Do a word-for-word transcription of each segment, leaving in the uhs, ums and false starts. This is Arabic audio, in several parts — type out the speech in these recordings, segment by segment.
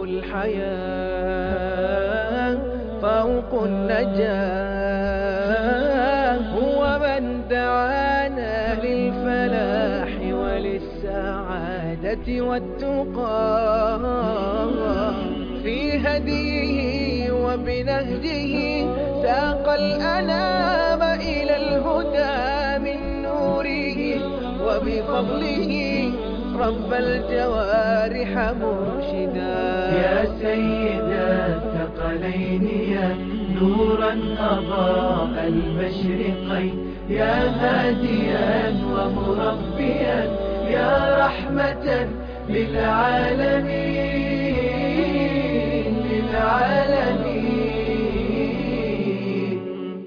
الحياة فوق النجاة، هو من دعانا للفلاح وللسعادة والتقى، في هديه وبنهجه ساق الأنام إلى الهدى من نوره، وبفضله رب الجوارح مرشدا. يا سيد الثقلين يا نورا أضاء المشرقين، يا هاديا ومربيا يا رحمة للعالمين للعالمين.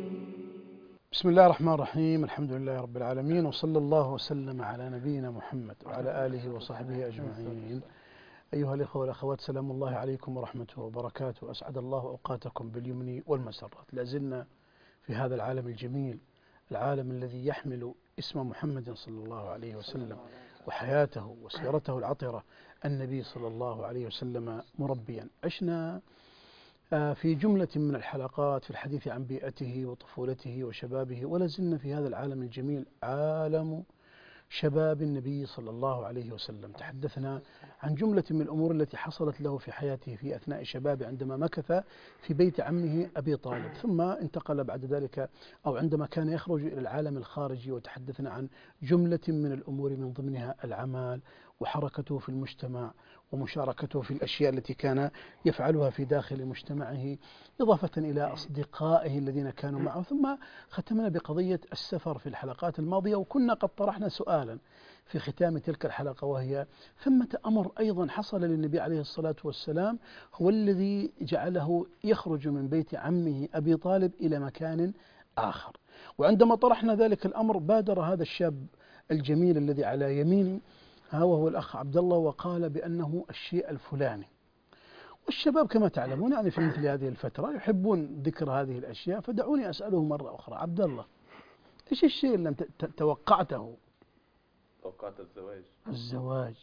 بسم الله الرحمن الرحيم، الحمد لله رب العالمين، وصلى الله وسلم على نبينا محمد وعلى آله وصحبه أجمعين. أيها الإخوة والأخوات، سلام الله عليكم ورحمته وبركاته، أسعد الله أوقاتكم باليمن والمسرات. لازلنا في هذا العالم الجميل، العالم الذي يحمل اسم محمد صلى الله عليه وسلم وحياته وسيرته العطرة، النبي صلى الله عليه وسلم مربيا. عشنا في جملة من الحلقات في الحديث عن بيئته وطفولته وشبابه، ولازلنا في هذا العالم الجميل، عالم شباب النبي صلى الله عليه وسلم. تحدثنا عن جملة من الأمور التي حصلت له في حياته في أثناء شبابه عندما مكث في بيت عمه أبي طالب، ثم انتقل بعد ذلك أو عندما كان يخرج إلى العالم الخارجي. وتحدثنا عن جملة من الأمور من ضمنها العمل وحركته في المجتمع ومشاركته في الأشياء التي كان يفعلها في داخل مجتمعه، إضافة إلى أصدقائه الذين كانوا معه. ثم ختمنا بقضية السفر في الحلقات الماضية، وكنا قد طرحنا سؤالا في ختام تلك الحلقة، وهي ثمة أمر أيضا حصل للنبي عليه الصلاة والسلام هو الذي جعله يخرج من بيت عمه أبي طالب إلى مكان آخر. وعندما طرحنا ذلك الأمر بادر هذا الشاب الجميل الذي على يميني، وهو الأخ عبد الله، وقال بأنه الشيء الفلاني. والشباب كما تعلمون يعني في مثل هذه الفترة يحبون ذكر هذه الأشياء، فدعوني أسأله مرة أخرى: عبد الله، إيش الشيء اللي أنت توقعته؟ توقعت الزواج. الزواج.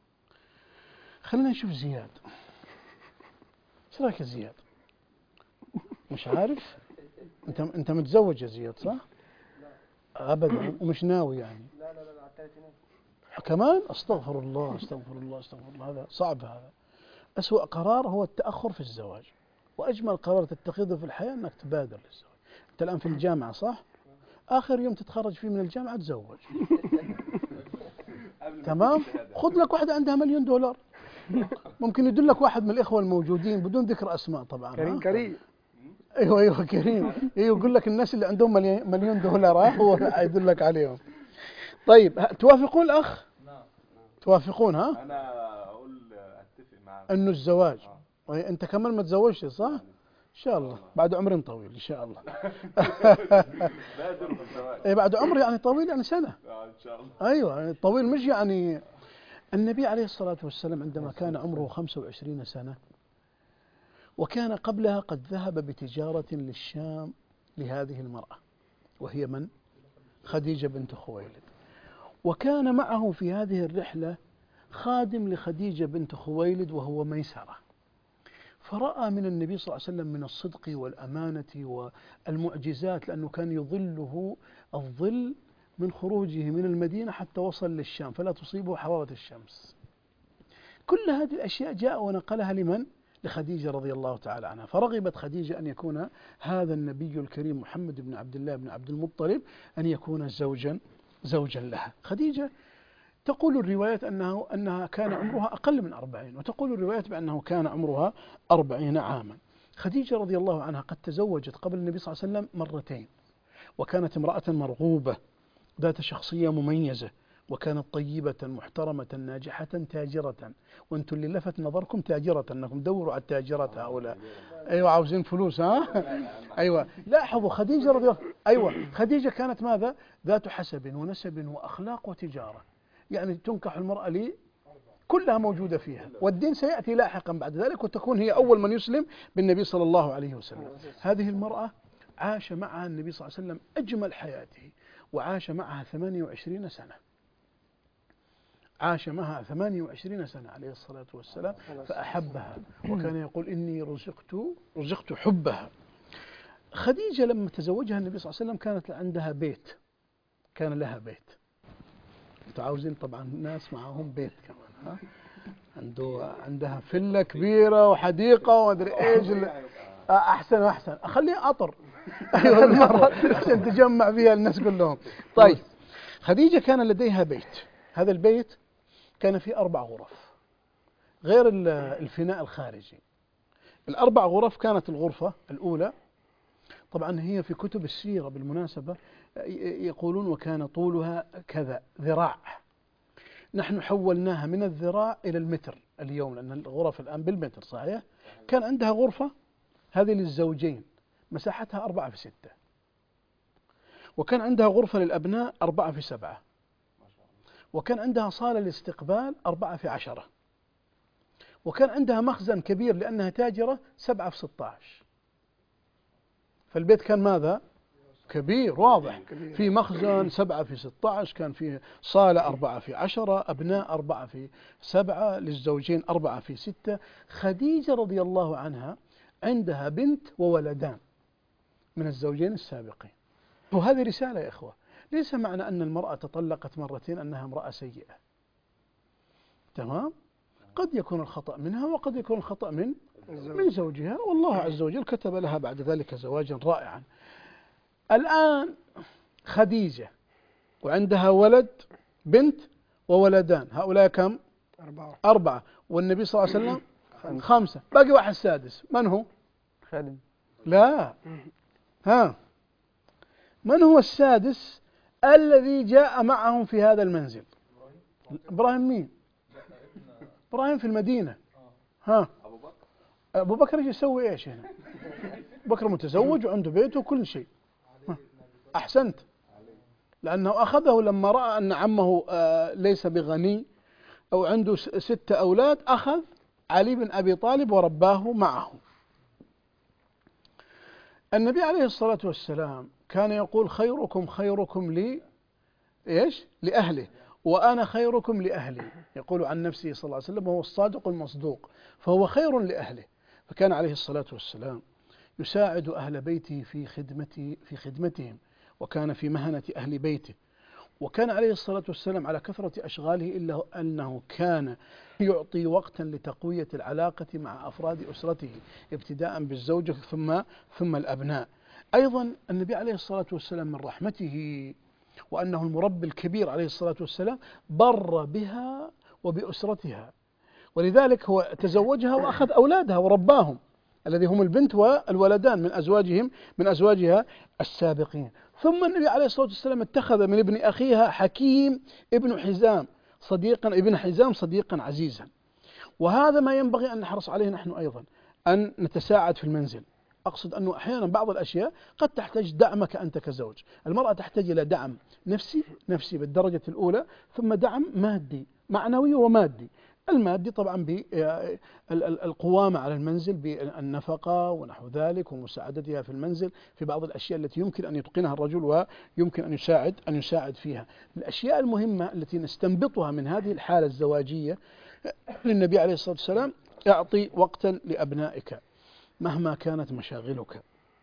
خلينا نشوف زياد، ايش رايك يا زياد؟ مش عارف؟ انت انت متزوج يا زياد صح؟ لا ابدا، ومش ناوي يعني؟ لا لا لا على الثلاثينات كمان. استغفر الله استغفر الله استغفر الله، هذا صعب. هذا أسوأ قرار هو التأخر في الزواج، وأجمل قرار تتخذه في الحياة أنك تبادر للزواج. أنت الآن في الجامعة صح؟ آخر يوم تتخرج فيه من الجامعة تزوج. تمام؟ خذ لك واحدة عندها مليون دولار، ممكن يدلك واحد من الإخوة الموجودين بدون ذكر أسماء طبعا. كريم كريم أيوة أيوة كريم، أيوة يقول لك الناس اللي عندهم مليون دولار هو يدلك عليهم. طيب توافقون الأخ؟ نعم توافقون ها؟ أنا أقول أتفق معك إنه الزواج. آه. أنت كمان ما تزوجت صح؟ إن شاء الله بعد عمر طويل إن شاء الله. بادر بالزواج. إيه بعد عمر يعني طويل، يعني سنة. آه إن شاء الله. أيوة يعني طويل، مش يعني. النبي عليه الصلاة والسلام عندما كان عمره خمسة وعشرين سنة، وكان قبلها قد ذهب بتجارة للشام لهذه المرأة، وهي من؟ خديجة بنت خويلد. وكان معه في هذه الرحلة خادم لخديجة بنت خويلد وهو ميسرة. فرأى من النبي صلى الله عليه وسلم من الصدق والأمانة والمعجزات، لأنه كان يظله الظل من خروجه من المدينة حتى وصل للشام فلا تصيبه حرارة الشمس. كل هذه الأشياء جاء ونقلها لمن؟ لخديجة رضي الله تعالى عنها. فرغبت خديجة أن يكون هذا النبي الكريم محمد بن عبد الله بن عبد المطلب أن يكون زوجا زوجا لها. خديجة تقول الروايات أنه أنها كان عمرها أقل من أربعين، وتقول الروايات بأنه كان عمرها أربعين عاما. خديجة رضي الله عنها قد تزوجت قبل النبي صلى الله عليه وسلم مرتين، وكانت امرأة مرغوبة ذات شخصية مميزة، وكانت طيبة محترمة ناجحة تاجرة. وانتم اللي لفت نظركم تاجرة، انكم دوروا على التاجرة هؤلاء. ايوه عاوزين فلوس ها؟ ايوه لاحظوا خديجة رضي الله ايوه خديجة كانت ماذا؟ ذات حسب ونسب واخلاق وتجارة، يعني تنكح المرأة لي كلها موجودة فيها، والدين سيأتي لاحقا بعد ذلك، وتكون هي أول من يسلم بالنبي صلى الله عليه وسلم. هذه المرأة عاش معها النبي صلى الله عليه وسلم أجمل حياته، وعاش معها ثمانية وعشرين سنة. عاش معها ثمانية وعشرين سنة عليه الصلاة والسلام فأحبها، وكان يقول إني رزقت رزقت حبها. خديجة لما تزوجها النبي صلى الله عليه وسلم كانت عندها بيت، كان لها بيت. انتوا عاوزين طبعا الناس معهم بيت كمان، ها؟ عنده عندها فيلا كبيرة وحديقة ومدري ايش اللي احسن واحسن، اخليها اطر ايوه بالمرة عشان تجمع فيها الناس كلهم. طيب خديجة كان لديها بيت، هذا البيت كان فيه أربع غرف غير الفناء الخارجي. الأربع غرف كانت الغرفة الأولى، طبعا هي في كتب السيرة بالمناسبة يقولون وكان طولها كذا ذراع، نحن حولناها من الذراع إلى المتر اليوم لأن الغرف الآن بالمتر صحيح. كان عندها غرفة هذه للزوجين مساحتها أربعة في ستة، وكان عندها غرفة للأبناء أربعة في سبعة، وكان عندها صالة لاستقبال أربعة في عشرة، وكان عندها مخزن كبير لأنها تاجرة سبعة في ستة عشر. فالبيت كان ماذا؟ كبير واضح، في مخزن سبعة في ستة عشر، كان فيه صالة أربعة في عشرة، أبناء أربعة في سبعة، للزوجين أربعة في ستة. خديجة رضي الله عنها عندها بنت وولدان من الزوجين السابقين. وهذه رسالة يا إخوة، ليس معنى أن المرأة تطلقت مرتين أنها امرأة سيئة، تمام؟ قد يكون الخطأ منها وقد يكون الخطأ من من زوجها، والله عز وجل كتب لها بعد ذلك زواجا رائعا. الآن خديجة وعندها ولد بنت وولدان، هؤلاء كم؟ أربعة, أربعة. والنبي صلى الله عليه وسلم خمسة، باقي واحد سادس، من هو؟ خادم. لا، ها، من هو السادس الذي جاء معهم في هذا المنزل؟ إبراهيم. مين؟ إبراهيم في المدينة. ها، أبو بكر. أبو بكر ايش يسوي ايش هنا؟ أبو بكر متزوج وعنده بيته وكل شيء. أحسنت، لأنه أخذه لما رأى أن عمه ليس بغني أو عنده ستة أولاد، أخذ علي بن أبي طالب ورباه معه. النبي عليه الصلاة والسلام كان يقول خيركم خيركم لي إيش؟ لأهله، وأنا خيركم لأهلي، يقول عن نفسه صلى الله عليه وسلم وهو الصادق المصدوق، فهو خير لأهله. فكان عليه الصلاة والسلام يساعد أهل بيته في خدمته في خدمتهم، وكان في مهنة أهل بيته. وكان عليه الصلاة والسلام على كثرة أشغاله إلا أنه كان يعطي وقتا لتقوية العلاقة مع أفراد أسرته، ابتداء بالزوجة ثم ثم الأبناء. أيضا النبي عليه الصلاة والسلام من رحمته وأنه المربي الكبير عليه الصلاة والسلام بر بها وبأسرتها، ولذلك هو تزوجها وأخذ أولادها ورباهم الذي هم البنت والولدان من أزواجهم من أزواجها السابقين. ثم النبي عليه الصلاة والسلام اتخذ من ابن أخيها حكيم ابن حزام صديقا ابن حزام صديقا عزيزا. وهذا ما ينبغي أن نحرص عليه نحن أيضا، أن نتساعد في المنزل. أقصد أنه أحيانا بعض الأشياء قد تحتاج دعمك أنت كزوج. المرأة تحتاج إلى دعم نفسي نفسي بالدرجة الأولى، ثم دعم مادي معنوي ومادي. المادي طبعا بالقوامة على المنزل بالنفقة ونحو ذلك ومساعدتها في المنزل في بعض الأشياء التي يمكن أن يتقنها الرجل ويمكن أن يساعد أن يساعد فيها. الأشياء المهمة التي نستنبطها من هذه الحالة الزواجية للنبي عليه الصلاة والسلام: اعطي وقتا لأبنائك مهما كانت مشاغلك.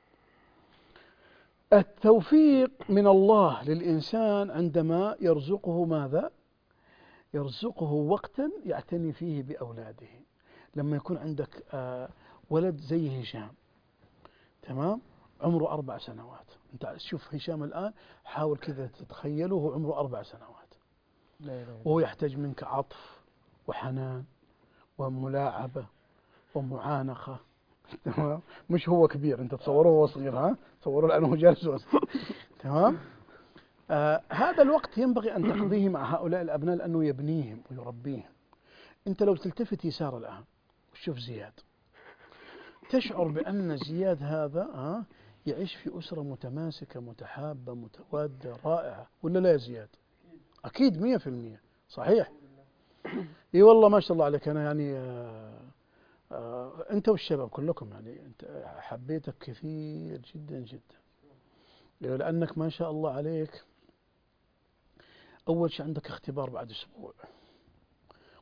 التوفيق من الله للإنسان عندما يرزقه ماذا؟ يرزقه وقتا يعتني فيه بأولاده. لما يكون عندك آه ولد زي هشام، تمام، عمره أربع سنوات. أنت شوف هشام الآن، حاول كذا تتخيله هو عمره أربع سنوات، وهو يحتاج منك عطف وحنان وملاعبة ومعانقة، تمام. مش هو كبير، أنت تصوره هو صغير، ها، تصوره لأنه جالس وسط، تمام. آه هذا الوقت ينبغي أن تقضيه مع هؤلاء الأبناء لأنه يبنيهم ويربيهم. أنت لو تلتفت يسار الآن وشوف زياد، تشعر بأن زياد هذا آه يعيش في أسرة متماسكة متحابة متوادة رائعة، ولا لا يا زياد؟ أكيد مية في المية صحيح. إي والله ما شاء الله عليك. أنا يعني آه آه أنت والشباب كلكم يعني أنت حبيتك كثير جدا جدا، لأنك ما شاء الله عليك. أول شيء عندك اختبار بعد أسبوع،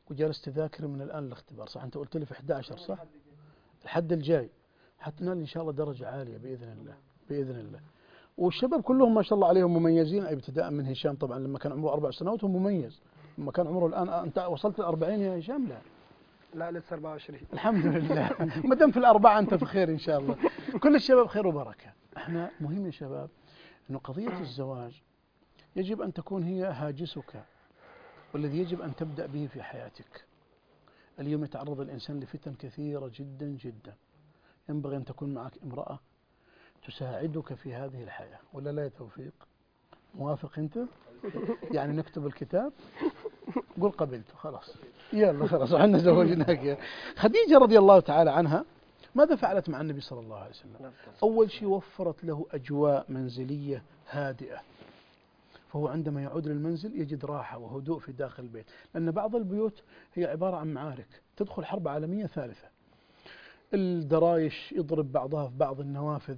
وجالس تذاكر من الآن الاختبار، صح؟ أنت قلت لي في أحد عشر صح؟ الحد الجاي حتنال إن شاء الله درجة عالية بإذن الله بإذن الله. والشباب كلهم ما شاء الله عليهم مميزين، ابتداء من هشام طبعا لما كان عمره أربع سنوات هو مميز، لما كان عمره الآن أنت وصلت الأربعين يا هشام؟ لا لا لسه أربعة وعشرين. الحمد لله ما دام في الأربعة أنت في خير إن شاء الله. كل الشباب خير وبركة. احنا مهم يا شباب أنه قضية الزواج يجب أن تكون هي هاجسك والذي يجب أن تبدأ به في حياتك. اليوم يتعرض الإنسان لفتن كثيرة جدا جدا، ينبغي أن تكون معك امرأة تساعدك في هذه الحياة، ولا لا يا توفيق؟ موافق أنت؟ يعني نكتب الكتاب؟ قل قبلت خلاص، يلا خلاص احنا زوجناك. خديجة رضي الله تعالى عنها ماذا فعلت مع النبي صلى الله عليه وسلم؟ أول شيء وفرت له أجواء منزلية هادئة، فهو عندما يعود للمنزل يجد راحة وهدوء في داخل البيت، لأن بعض البيوت هي عبارة عن معارك، تدخل حرب عالمية ثالثة، الدرايش يضرب بعضها في بعض، النوافذ،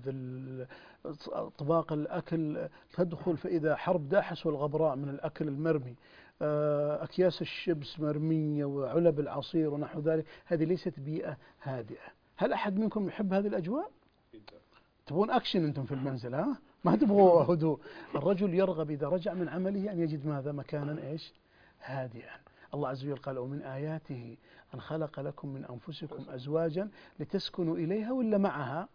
طباق الأكل تدخل فإذا حرب داحس والغبراء من الأكل المرمي، أكياس الشبس مرمية وعلب العصير ونحو ذلك. هذه ليست بيئة هادئة. هل أحد منكم يحب هذه الأجواء؟ تبون أكشن أنتم في المنزل، ها؟ ما تبغوا هدوء. الرجل يرغب إذا رجع من عمله أن يجد ماذا؟ مكانا إيش؟ هادئا. الله عز وجل قال ومن آياته أن خلق لكم من أنفسكم أزواجا لتسكنوا إليها ولا معها؟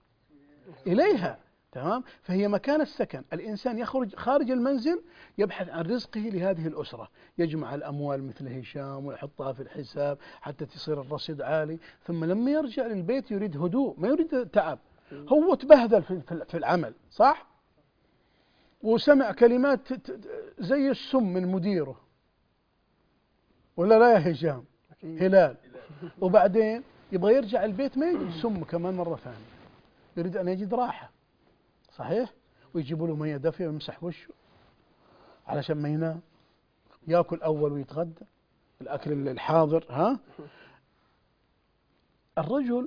إليها، تمام؟ فهي مكان السكن. الإنسان يخرج خارج المنزل يبحث عن رزقه لهذه الأسرة، يجمع الأموال مثل هشام ويحطها في الحساب حتى تصير الرصيد عالي، ثم لما يرجع للبيت يريد هدوء، ما يريد تعب. هو تبهذل في العمل صح؟ وسمع كلمات زي السم من مديره، ولا لا يا هشام؟ هلال. وبعدين يبغى يرجع البيت ما يجد سم كمان مرة ثانية، يريد أن يجد راحة، صحيح؟ ويجيبوا له مية دافية ويمسح وشه علشان ما ينام، ياكل أول ويتغدى الأكل الحاضر. ها؟ الرجل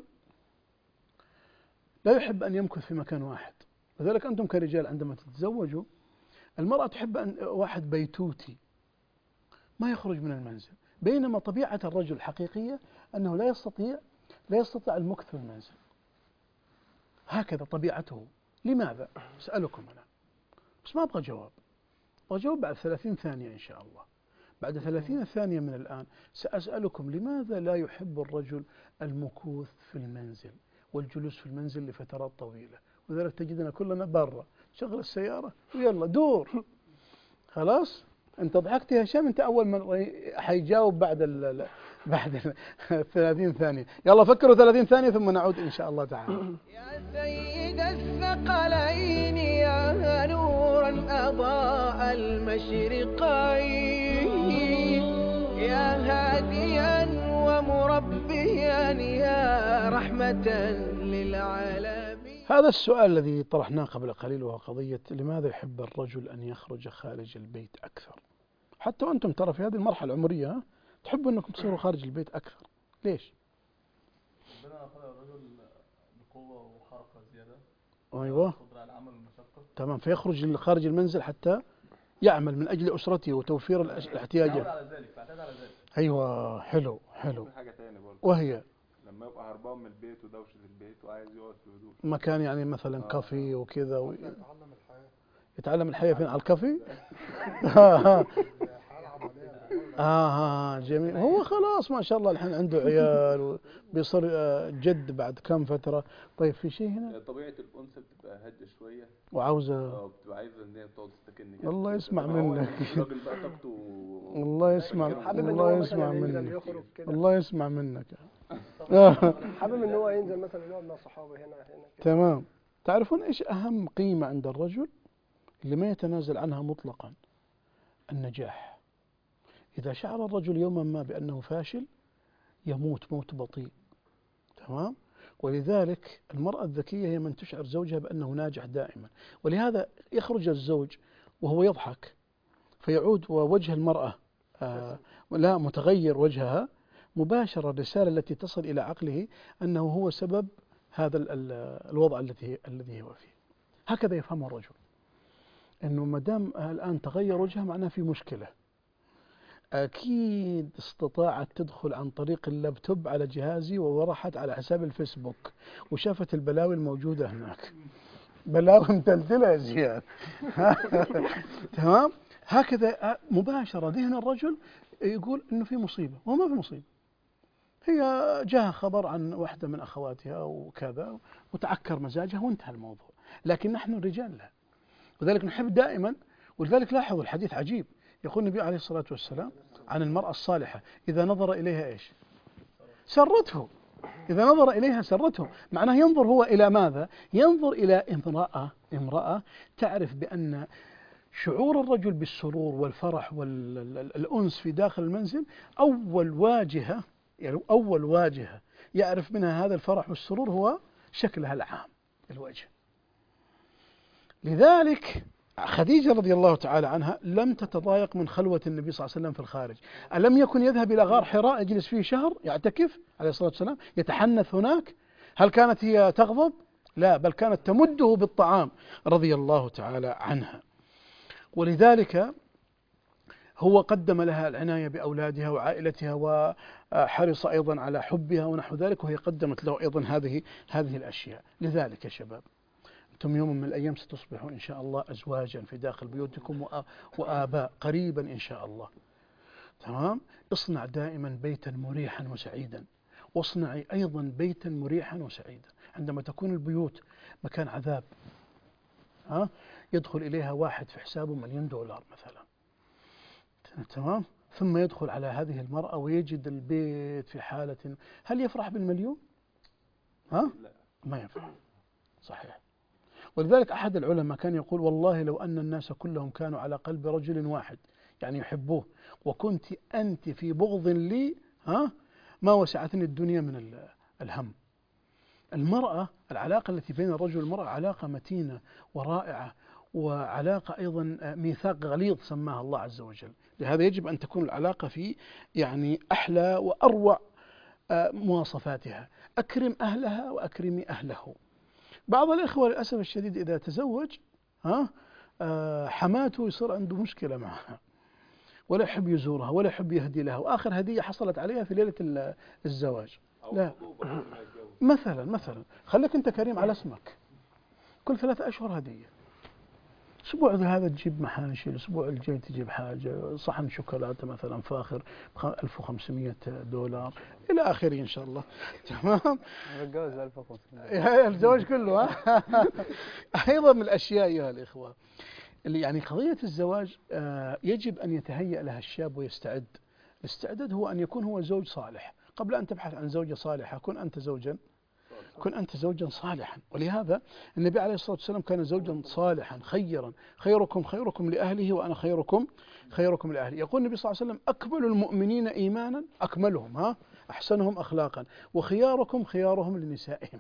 لا يحب أن يمكث في مكان واحد، لذلك أنتم كرجال عندما تتزوجوا المرأة تحب أن واحد بيتوتي ما يخرج من المنزل، بينما طبيعة الرجل الحقيقية أنه لا يستطيع لا يستطيع المكث في المنزل، هكذا طبيعته. لماذا؟ أسألكم أنا بس ما أبغى جواب، أبغى جواب بعد ثلاثين ثانية إن شاء الله. بعد ثلاثين ثانية من الآن سأسألكم لماذا لا يحب الرجل المكوث في المنزل والجلوس في المنزل لفترات طويلة، ولذلك تجدنا كلنا برا شغل السيارة ويلا دور. خلاص أنت ضحكت يا هشام، أنت أول من حيجاوب بعد ال بعد ثلاثين ثانية. يلا فكروا ثلاثين ثانية ثم نعود إن شاء الله تعالى. يا سيد الثقلين يا نورا أضاء المشرقين، يا هاديا ومربيا يا رحمة للعالمين. هذا السؤال الذي طرحناه قبل قليل وهو قضية لماذا يحب الرجل أن يخرج خارج البيت أكثر؟ حتى وأنتم ترى في هذه المرحلة العمرية تحبوا أنكم تصيروا خارج البيت أكثر، ليش؟ ربنا خلق الرجل بقوة وحركة زيادة، أيوة قدرة على العمل والمشقة، تمام، فيخرج خارج المنزل حتى يعمل من أجل أسرته وتوفير الاحتياجات. على ذلك فاعتاد على ذلك. أيوة حلو حلو. في حاجة تاني برضه وهي لما يبقى هربان من البيت ودوشة البيت وعايز يقعد في هدوء مكان يعني مثلا آه. كافي وكذا و... يتعلم الحياة. يتعلم الحياة فين؟ على الكافي؟ آه آه جميل. هو خلاص ما شاء الله الحين عنده عيال وبيصير جد بعد كم فترة. طيب في شيء هنا؟ طبيعة الأنثى بتبقى هادية شوية وعاوزة اه بتبقى عايزة إن هي تقعد تستكن كده. الله يسمع إنما هو منك. الراجل بقى طاقته الله يسمع حابب ان الله هو يسمع مثلا ينزل منك يخرج كده، الله يسمع منك. حابب ان هو ينزل مثلا يقعد مع صحابه هنا هنا كده. تمام. تعرفون ايش اهم قيمة عند الرجل اللي ما يتنازل عنها مطلقا؟ النجاح. إذا شعر الرجل يوما ما بأنه فاشل يموت موت بطيء، تمام؟ ولذلك المرأة الذكية هي من تشعر زوجها بأنه ناجح دائما، ولهذا يخرج الزوج وهو يضحك فيعود ووجه المرأة آه لا متغير وجهها مباشرة، الرسالة التي تصل إلى عقله أنه هو سبب هذا الوضع الذي الذي هو فيه. هكذا يفهم الرجل، أنه ما دام الآن تغير وجهه معناه في مشكلة. أكيد استطاعت تدخل عن طريق اللابتوب على جهازي وورحت على حساب الفيسبوك وشافت البلاوي الموجودة هناك، بلاوي متلتلة يا زياد. تمام. هكذا مباشرة ذهن الرجل يقول إنه في مصيبة، وما في مصيبة، هي جاء خبر عن واحدة من أخواتها وكذا وتعكر مزاجها وانتهى الموضوع. لكن نحن الرجال لا، وذلك نحب دائما. ولذلك لاحظوا الحديث عجيب، يقول النبي عليه الصلاة والسلام عن المرأة الصالحة إذا نظر إليها إيش؟ سرته. إذا نظر إليها سرته، معناه ينظر هو إلى ماذا؟ ينظر إلى امرأة امرأة تعرف بأن شعور الرجل بالسرور والفرح والأنس في داخل المنزل أول واجهة، يعني أول واجهة يعرف منها هذا الفرح والسرور هو شكلها العام، الوجه. لذلك خديجة رضي الله تعالى عنها لم تتضايق من خلوة النبي صلى الله عليه وسلم في الخارج. ألم يكن يذهب إلى غار حراء يجلس فيه شهر يعتكف عليه الصلاة والسلام يتحنث هناك؟ هل كانت هي تغضب؟ لا، بل كانت تمده بالطعام رضي الله تعالى عنها. ولذلك هو قدم لها العناية بأولادها وعائلتها وحرص أيضا على حبها ونحو ذلك، وهي قدمت له أيضا هذه هذه الأشياء. لذلك يا شباب أنتم يوم من الأيام ستصبحوا إن شاء الله أزواجا في داخل بيوتكم وآباء قريبا إن شاء الله. تمام. اصنع دائما بيتا مريحا وسعيدا، واصنعي أيضا بيتا مريحا وسعيدا. عندما تكون البيوت مكان عذاب، ها، يدخل إليها واحد في حسابه مليون دولار مثلا، تمام، ثم يدخل على هذه المرأة ويجد البيت في حالة، هل يفرح بالمليون؟ ها؟ ما يفرح. صحيح. ولذلك أحد العلماء كان يقول والله لو أن الناس كلهم كانوا على قلب رجل واحد يعني يحبوه، وكنت أنت في بغض لي، ها، ما وسعتني الدنيا من الهم. المرأة، العلاقة التي بين الرجل والمرأة علاقة متينة ورائعة، وعلاقة أيضا ميثاق غليظ سماها الله عز وجل. لهذا يجب أن تكون العلاقة في يعني أحلى وأروع مواصفاتها. أكرم أهلها وأكرمي أهله. بعض الإخوة للأسف الشديد إذا تزوج، ها، حماته يصير عنده مشكلة معها، ولا يحب يزورها ولا يحب يهدي لها، وآخر هدية حصلت عليها في ليلة الزواج. لا، مثلا مثلا خليك أنت كريم على اسمك، كل ثلاثة أشهر هدية. الأسبوع هذا تجيب محاشي، الأسبوع الجاي تجيب حاجة، صحن شوكولاتة مثلا فاخر ألف وخمسمائة دولار إلى آخره إن شاء الله. تمام. الجواز ألف وخمسمائة، الزواج كله. أيضا من الأشياء أيها الإخوة اللي يعني قضية الزواج يجب أن يتهيأ لها الشاب ويستعد. الاستعداد هو أن يكون هو زوج صالح. قبل أن تبحث عن زوجة صالحة كن أنت زوجا كن أنت زوجا صالحا. ولهذا النبي عليه الصلاة والسلام كان زوجا صالحا خيرا. خيركم خيركم لأهله وأنا خيركم خيركم لأهلي. يقول النبي صلى الله عليه وسلم أكمل المؤمنين إيمانا أكملهم، ها، أحسنهم أخلاقا، وخياركم خيارهم لنسائهم.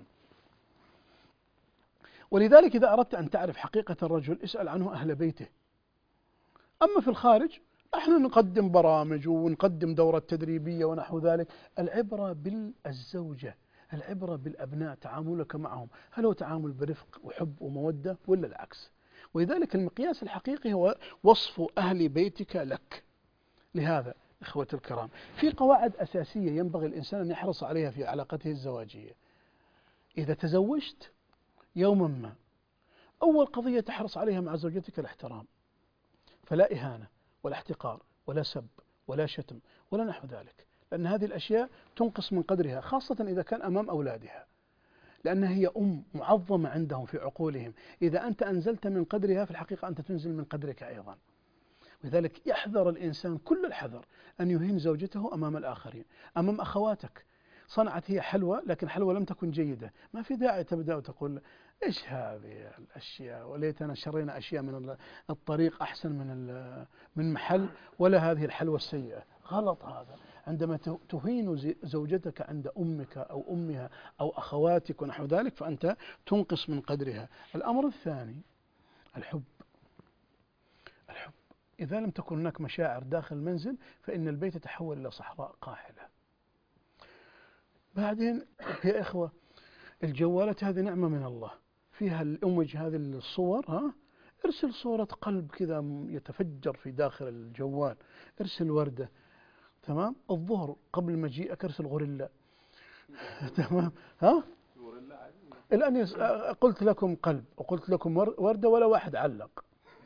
ولذلك إذا أردت أن تعرف حقيقة الرجل اسأل عنه أهل بيته. أما في الخارج احنا نقدم برامج ونقدم دورة تدريبية ونحو ذلك. العبرة بالزوجة، العبرة بالأبناء، تعاملك معهم، هل هو تعامل برفق وحب ومودة ولا العكس؟ ولذلك المقياس الحقيقي هو وصف أهل بيتك لك. لهذا إخوة الكرام في قواعد أساسية ينبغي الإنسان أن يحرص عليها في علاقته الزواجية. إذا تزوجت يوما ما، أول قضية تحرص عليها مع زوجتك الاحترام، فلا إهانة ولا احتقار ولا سب ولا شتم ولا نحو ذلك، لأن هذه الأشياء تنقص من قدرها، خاصة إذا كان أمام أولادها، لأنها هي أم معظمة عندهم في عقولهم. إذا أنت أنزلت من قدرها في الحقيقة أنت تنزل من قدرك أيضا. لذلك يحذر الإنسان كل الحذر أن يهين زوجته أمام الآخرين. أمام أخواتك صنعت هي حلوى لكن حلوى لم تكن جيدة، ما في داعي تبدأ وتقول إيش هذه الأشياء، وليتنا شرينا أشياء من الطريق أحسن من من محل، ولا هذه الحلوى السيئة. غلط هذا. عندما تهين زوجتك عند أمك أو أمها أو أخواتك ونحو ذلك فأنت تنقص من قدرها. الأمر الثاني الحب. الحب إذا لم تكن هناك مشاعر داخل المنزل فإن البيت يتحول إلى صحراء قاحلة. بعدين يا إخوة الجوالات هذه نعمة من الله، فيها الأمج هذه الصور، ها، ارسل صورة قلب كذا يتفجر في داخل الجوال، ارسل وردة. تمام. الظهر قبل مجيئك ارسل غوريلا. تمام. ها الآن يس... قلت لكم قلب وقلت لكم وردة ولا واحد علق.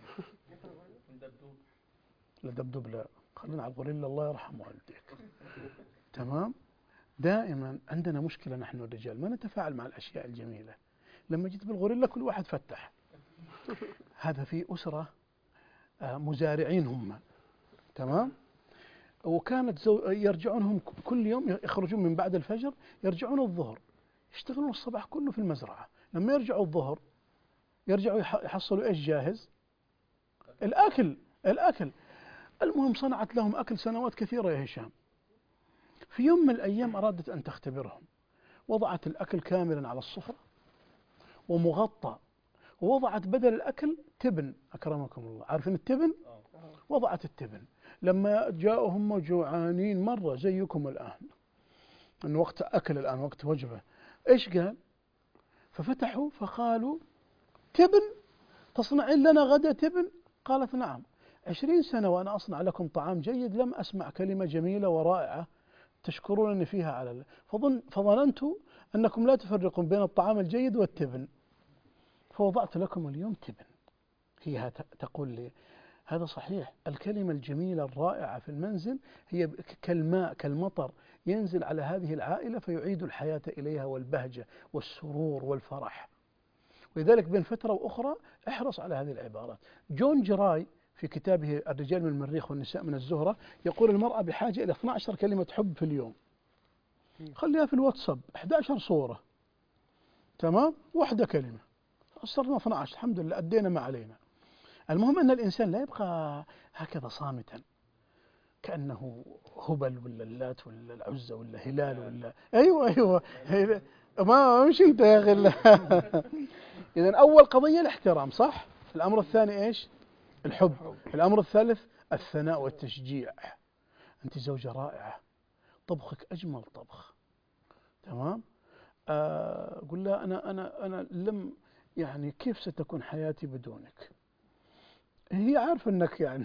لا دبدوب لا، خلينا على الغوريلا الله يرحم والديك. تمام. دائما عندنا مشكلة نحن الرجال، ما نتفاعل مع الأشياء الجميلة. لما جيت بالغوريلا كل واحد فتح. هذا في أسرة مزارعين هم. تمام. وكانت زو... يرجعون هم كل يوم، يخرجون من بعد الفجر يرجعون الظهر، يشتغلون الصباح كله في المزرعة. لما يرجعوا الظهر يرجعوا يحصلوا إيش جاهز؟ الأكل. الأكل. المهم صنعت لهم أكل سنوات كثيرة يا هشام. في يوم من الأيام أرادت أن تختبرهم، وضعت الأكل كاملا على الصفرة ومغطى، ووضعت بدل الأكل تبن. أكرمكم الله، عارفين التبن؟ وضعت التبن. لما جاءهم جوعانين مرة زيكم الآن، أن وقت أكل الآن وقت وجبة، إيش قال؟ ففتحوا فقالوا تبن تصنعين لنا غدا تبن؟ قالت نعم، عشرين سنة وأنا أصنع لكم طعام جيد لم أسمع كلمة جميلة ورائعة تشكرونني فيها على الله، فظن فظننت أنكم لا تفرقون بين الطعام الجيد والتبن، فوضعت لكم اليوم تبن. هي تقول لي هذا صحيح، الكلمة الجميلة الرائعة في المنزل هي كالماء كالمطر ينزل على هذه العائلة فيعيد الحياة إليها والبهجة والسرور والفرح. ولذلك بين فترة وأخرى احرص على هذه العبارات. جون جراي في كتابه الرجال من المريخ والنساء من الزهرة يقول المرأة بحاجة إلى اثنتي عشرة كلمة حب في اليوم. خليها في الواتساب إحدى عشرة صورة. تمام. واحدة كلمة صرنا اثنتي عشرة، الحمد لله أدينا ما علينا. المهم أن الإنسان لا يبقى هكذا صامتا كأنه هبل ولا اللات ولا العزة ولا هلال ولا أيوة أيوة ما مش أنت يا أخي. إذن أول قضية الاحترام، صح؟ الأمر الثاني إيش؟ الحب. الأمر الثالث الثناء والتشجيع. أنت زوجة رائعة، طبخك أجمل طبخ. تمام. آه قل لا أنا أنا أنا لم يعني كيف ستكون حياتي بدونك؟ هي عارفة أنك يعني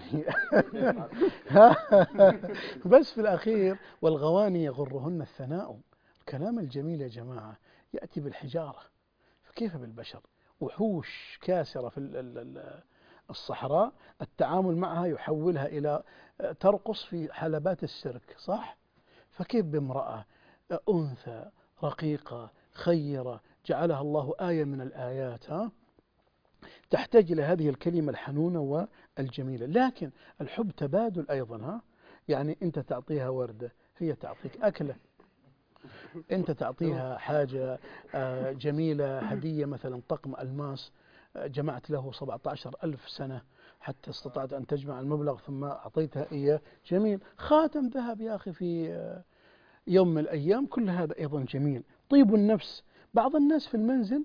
بس في الأخير والغواني يغرهن الثناء. الكلام الجميل يا جماعة يأتي بالحجارة، فكيف بالبشر؟ وحوش كاسرة في الصحراء التعامل معها يحولها إلى ترقص في حلبات السيرك، صح؟ فكيف بامرأة أنثى رقيقة خيرة جعلها الله آية من الآيات، ها؟ تحتاج إلى هذه الكلمة الحنونة والجميلة. لكن الحب تبادل أيضا، ها؟ يعني أنت تعطيها وردة هي تعطيك أكلة، أنت تعطيها حاجة جميلة هدية مثلا طقم ألماس جمعت له سبعة عشر ألف سنة حتى استطعت أن تجمع المبلغ ثم أعطيتها إياه، جميل. خاتم ذهب يا أخي في يوم من الأيام، كل هذا أيضا جميل. طيب النفس، بعض الناس في المنزل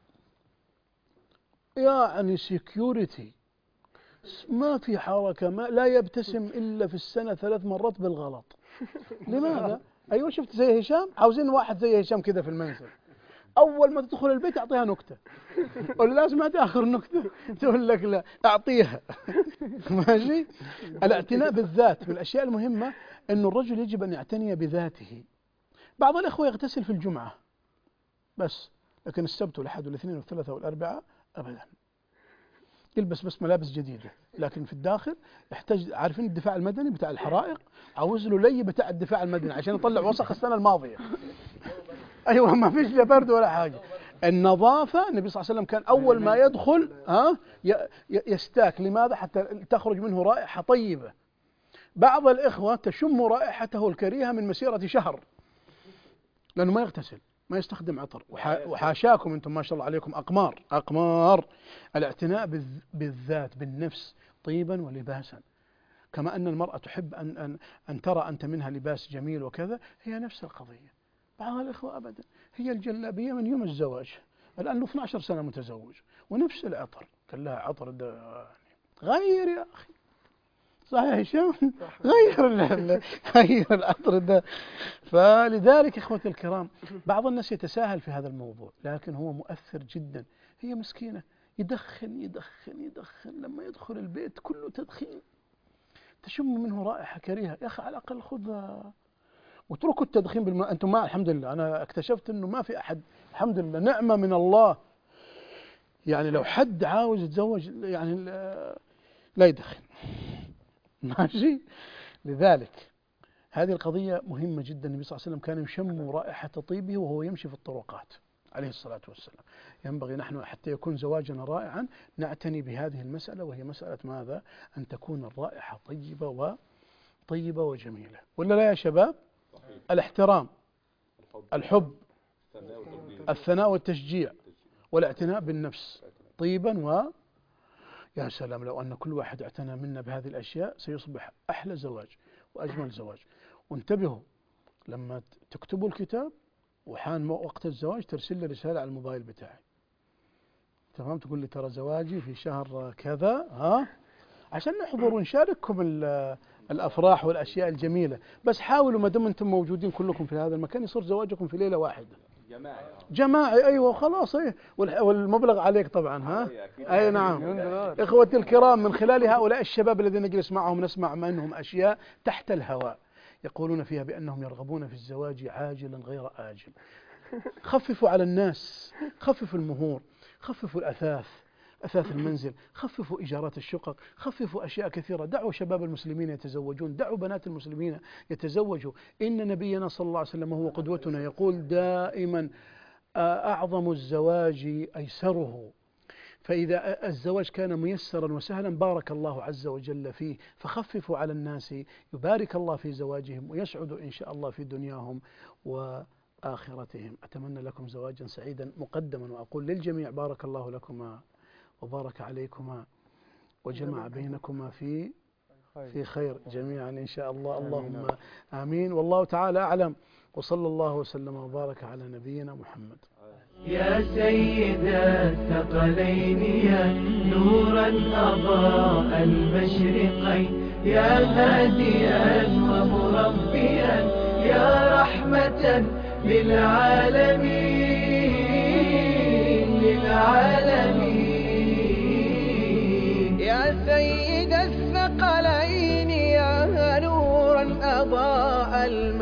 يعني سيكيورتي ما في حركة، ما لا يبتسم إلا في السنة ثلاث مرات بالغلط. لماذا؟ أيوة شفت زي هشام، عاوزين واحد زي هشام كذا في المنزل، أول ما تدخل البيت أعطيها نكتة، ولا لازم آخر نكتة تقول لك لا أعطيها. ماشي. الاعتناء بالذات من الأشياء المهمة، أن الرجل يجب أن يعتني بذاته. بعض الإخوة يغتسل في الجمعة بس، لكن السبت والأحد والاثنين والثلاثاء والأربعاء أبدا. يلبس بس ملابس جديدة، لكن في الداخل يحتاج، عارفين الدفاع المدني بتاع الحرائق، عاوز له لي بتاع الدفاع المدني عشان يطلع وسخ السنة الماضية. أيوة ما فيش لا برد ولا حاجة. النظافة، النبي صلى الله عليه وسلم كان أول ما يدخل ها يستاك. لماذا؟ حتى تخرج منه رائحة طيبة. بعض الإخوة تشم رائحته الكريهة من مسيرة شهر لأنه ما يغتسل، ما يستخدم عطر. وحاشاكم أنتم ما شاء الله عليكم أقمار أقمار. الاعتناء بالذات بالنفس طيبا ولباسا، كما أن المرأة تحب أن, أن, أن ترى أنت منها لباس جميل وكذا، هي نفس القضية. بعض الإخوة أبدا هي الجلابية من يوم الزواج، الآن اثنتي عشرة سنة متزوج ونفس العطر، قال لها عطر ده غير يا أخي، صحيح هشام؟ غير غير العطر ده. فلذلك إخوتي الكرام بعض الناس يتساهل في هذا الموضوع، لكن هو مؤثر جدا. هي مسكينة يدخن يدخن يدخن، لما يدخل البيت كله تدخين تشم منه رائحة كريهة. يا أخي على الأقل خذها واتركوا التدخين بالماء. أنتم ما الحمد لله أنا اكتشفت أنه ما في أحد، الحمد لله نعمة من الله، يعني لو حد عاوز يتزوج يعني لا يدخن ماشي. لذلك هذه القضية مهمة جدا. النبي صلى الله عليه وسلم كان يشم رائحة طيبه وهو يمشي في الطرقات عليه الصلاة والسلام. ينبغي نحن حتى يكون زواجنا رائعا نعتني بهذه المسألة، وهي مسألة ماذا؟ أن تكون الرائحة طيبة وطيبة وجميلة. ولا لا يا شباب؟ الاحترام، الحب، الثناء والتشجيع، والاعتناء بالنفس طيبا. و يا سلام لو أن كل واحد اعتنى منا بهذه الأشياء سيصبح أحلى زواج وأجمل زواج. وانتبهوا لما تكتبوا الكتاب وحان وقت الزواج ترسل لي رسالة على الموبايل بتاعي، تمام؟ تقول لي ترى زواجي في شهر كذا، ها، عشان نحضر ونشارككم الأفراح والأشياء الجميلة. بس حاولوا ما دام أنتم موجودين كلكم في هذا المكان يصير زواجكم في ليلة واحدة جماعي. جماعي. أيوة خلاص. أيه والمبلغ عليك طبعا. ها أي نعم. إخوتي الكرام، من خلال هؤلاء الشباب الذين نجلس معهم نسمع منهم أشياء تحت الهواء يقولون فيها بأنهم يرغبون في الزواج عاجلا غير آجل. خففوا على الناس، خففوا المهور، خففوا الأثاث، أثاث المنزل، خففوا إيجارات الشقق، خففوا أشياء كثيرة. دعوا شباب المسلمين يتزوجون، دعوا بنات المسلمين يتزوجوا. إن نبينا صلى الله عليه وسلم هو قدوتنا يقول دائما أعظم الزواج أيسره. فإذا الزواج كان ميسرا وسهلا بارك الله عز وجل فيه. فخففوا على الناس يبارك الله في زواجهم ويسعدوا إن شاء الله في دنياهم وآخرتهم. أتمنى لكم زواجا سعيدا مقدما، وأقول للجميع بارك الله لكما وبارك عليكما وجمع بينكما في في خير جميعا إن شاء الله. اللهم آمين. والله تعالى أعلم، وصلى الله وسلم وبارك على نبينا محمد. يا سيد الثقلين يا نورا أضاء المشرقين، يا هاديا ومربيا، يا رحمة للعالمين للعالمين. يا سيد الثقلين يا نورا أضاء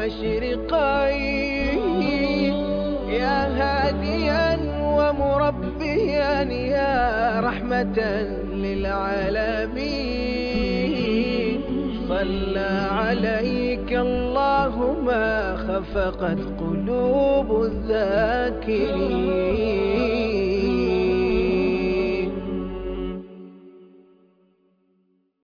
المشرقين، يا هاديا ومربيا، يا رحمة للعالمين. صلى عليك الله ما خفقت قلوب الذاكرين.